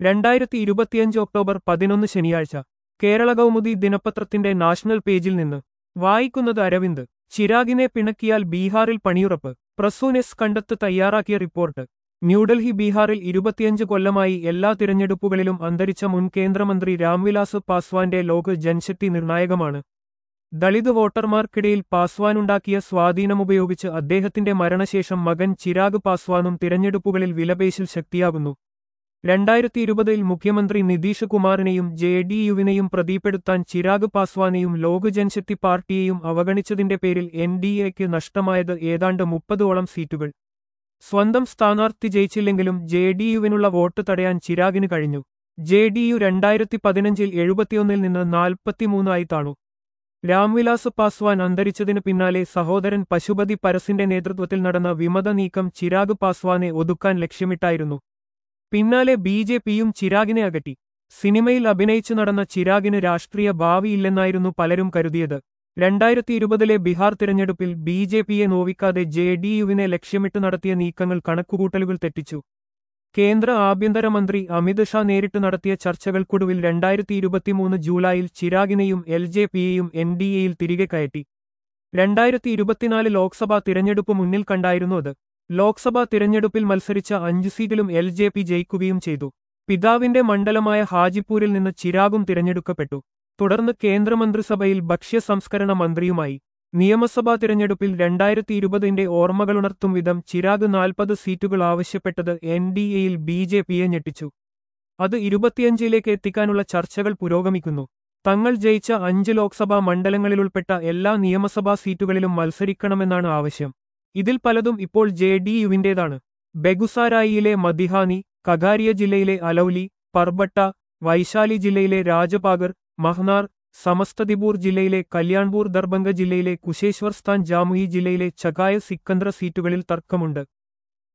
2025 October 11 ശനിയാഴ്ച കേരള കൗമുദി ദിനപത്രത്തിന്റെ national പേജിൽ നിന്ന് വായിക്കുന്നത് അരവിന്ദ്. ചിരാഗിനെ പിണക്കിയാൽ ബീഹാറിൽ പണിയുറപ്പ്. പ്രസൂനെസ് കണ്ടെത്ത് തയ്യാറാക്കിയ റിപ്പോർട്ട്. ന്യൂഡൽഹി. ബീഹാറിൽ 25 കൊല്ലമായി എല്ലാ തിരഞ്ഞെടുപ്പുകളിലും അന്തരിച്ച മുൻ കേന്ദ്രമന്ത്രി രാംവിലാസ് പാസ്വാന്റെ ലോക് ജൻശക്തി നിർണായകമാണ്. ദളിത് വോട്ടർമാർക്കിടയിൽ പാസ്വാനുണ്ടാക്കിയ സ്വാധീനമുപയോഗിച്ച് അദ്ദേഹത്തിന്റെ മരണശേഷം മകൻ ചിരാഗ് പാസ്വാനും തിരഞ്ഞെടുപ്പുകളിൽ വിലപേശൽ ശക്തിയാകുന്നു. 2020-ൽ മുഖ്യമന്ത്രി നിതീഷ് കുമാറിനെയും ജെഡിയുവിനെയും പ്രതിപ്പെടുത്താൻ ചിരാഗ് പാസ്വാനെയും ലോക് ജൻശക്തി പാർട്ടിയെയും അവഗണിച്ചതിന്റെ പേരിൽ എൻഡിഎക്ക് നഷ്ടമായത് ഏതാണ്ട് 30ഓളം സീറ്റുകൾ. സ്വന്തം സ്ഥാനാർത്ഥി ജയിച്ചില്ലെങ്കിലും ജെഡിയുവിനുള്ള വോട്ട് തടയാൻ ചിരാഗിന് കഴിഞ്ഞു. ജെഡിയു 2015-ൽ 71-ൽ നിന്ന് 43 താണു. രാംവിലാസ് പാസ്വാൻ അന്തരിച്ചതിനു പിന്നാലെ സഹോദരൻ പശുപതി പരസിന്റെ നേതൃത്വത്തിൽ നടന്ന വിമത നീക്കം ചിരാഗ് പാസ്വാനെ ഒതുക്കാൻ ലക്ഷ്യമിട്ടായിരുന്നു. പിന്നാലെ ബിജെപിയും ചിരാഗിനെ അകറ്റി. സിനിമയിൽ അഭിനയിച്ചു നടന്ന ചിരാഗിന് രാഷ്ട്രീയ ഭാവിയില്ലെന്നായിരുന്നു പലരും കരുതിയത്. 2020-ലെ ബീഹാർ തിരഞ്ഞെടുപ്പിൽ ബിജെപിയെ നോവിക്കാതെ ജെഡിയുവിനെ ലക്ഷ്യമിട്ട് നടത്തിയ നീക്കങ്ങൾ കണക്കുകൂട്ടലുകൾ തെറ്റിച്ചു. കേന്ദ്ര ആഭ്യന്തരമന്ത്രി അമിത് ഷാ നേരിട്ട് നടത്തിയ ചർച്ചകൾക്കൊടുവിൽ 2023 ജൂലൈയിൽ ചിരാഗിനെയും എൽജെപിയെയും എൻഡിഎയിൽ തിരികെ കയറ്റി. 2024 ലോക്സഭാ തിരഞ്ഞെടുപ്പ് മുന്നിൽ കണ്ടായിരുന്നു അത്. ലോക്സഭാ തിരഞ്ഞെടുപ്പിൽ മത്സരിച്ച 5 സീറ്റിലും എൽജെപി ജയിക്കുകയും ചെയ്തു. പിതാവിന്റെ മണ്ഡലമായ ഹാജിപ്പൂരിൽ നിന്ന് ചിരാഗും തിരഞ്ഞെടുക്കപ്പെട്ടു. തുടർന്ന് കേന്ദ്രമന്ത്രിസഭയിൽ ഭക്ഷ്യ സംസ്കരണ മന്ത്രിയുമായി. നിയമസഭാ തിരഞ്ഞെടുപ്പിൽ 2020-ന്റെ ഓർമ്മകളുണർത്തും വിധം ചിരാഗ് 40 സീറ്റുകൾ ആവശ്യപ്പെട്ടത് എൻഡിഎയിൽ ബിജെപിയെ ഞെട്ടിച്ചു. അത് 25-ലേക്ക് എത്തിക്കാനുള്ള ചർച്ചകൾ പുരോഗമിക്കുന്നു. തങ്ങൾ ജയിച്ച 5 ലോക്സഭാ മണ്ഡലങ്ങളിലുൾപ്പെട്ട എല്ലാ നിയമസഭാ സീറ്റുകളിലും മത്സരിക്കണമെന്നാണ് ആവശ്യം. ഇതിൽ പലതും ഇപ്പോൾ ജെഡിയുവിന്റേതാണ്. ബെഗുസാരായിയിലെ മദിഹാനി, കഗാരിയ ജില്ലയിലെ അലൌലി, പർബട്ട, വൈശാലി ജില്ലയിലെ രാജപാഗർ, മഹ്നാർ, സമസ്തതിപൂർ ജില്ലയിലെ കല്യാൺപൂർ, ദർഭംഗ ജില്ലയിലെ കുശേശ്വർ സ്ഥാൻ, ജാമുയി ജില്ലയിലെ ചകായ, സിക്കന്ദ്ര സീറ്റുകളിൽ തർക്കമുണ്ട്.